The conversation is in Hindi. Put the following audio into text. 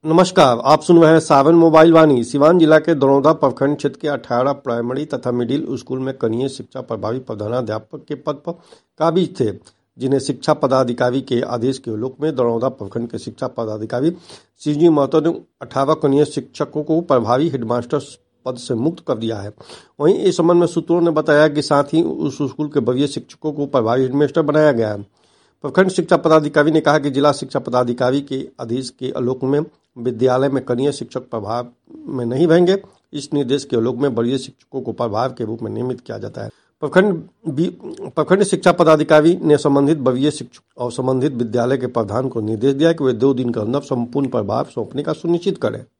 नमस्कार, आप सुन रहे हैं सावन मोबाइल वाणी। सिवान जिला के दरौदा प्रखंड क्षेत्र के 18 प्राइमरी तथा मिडिल स्कूल में कनीय शिक्षा प्रभारी प्रधानाध्यापक के पद पर काबिज थे, जिन्हें शिक्षा पदाधिकारी के आदेश के आलोक में दरौदा प्रखंड के शिक्षा पदाधिकारी सीजी महतो ने 18 कनीय शिक्षकों को प्रभारी हेडमास्टर पद से मुक्त कर दिया है। वहीं इस संबंध में सूत्रों ने बताया कि साथ ही उस स्कूल के वरीय शिक्षकों को प्रभारी हेडमास्टर बनाया गया है। प्रखंड शिक्षा पदाधिकारी ने कहा कि जिला शिक्षा पदाधिकारी के आदेश के आलोक में विद्यालय में कनीय शिक्षक प्रभाव में नहीं रहेंगे। इस निर्देश के आलोक में वरीय शिक्षकों को प्रभाव के रूप में नियमित किया जाता है। प्रखंड शिक्षा पदाधिकारी ने संबंधित वरीय शिक्षक और संबंधित विद्यालय के प्रधान को निर्देश दिया कि वे 2 दिन के अंदर संपूर्ण प्रभाव सौंपने का सुनिश्चित करें।